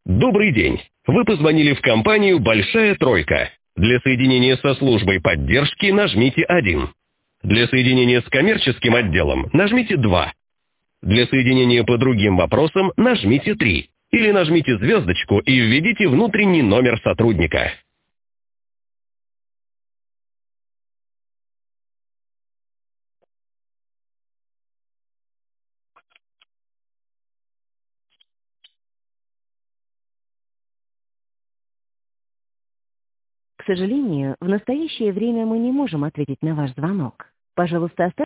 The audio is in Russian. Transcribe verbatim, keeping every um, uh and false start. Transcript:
Добрый день. Вы позвонили в компанию «Большая тройка». Для соединения со службой поддержки нажмите один. Для соединения с коммерческим отделом нажмите два. Для соединения по другим вопросам нажмите три. Или нажмите звездочку и введите внутренний номер сотрудника. К сожалению, в настоящее время мы не можем ответить на ваш звонок. Пожалуйста, оставьте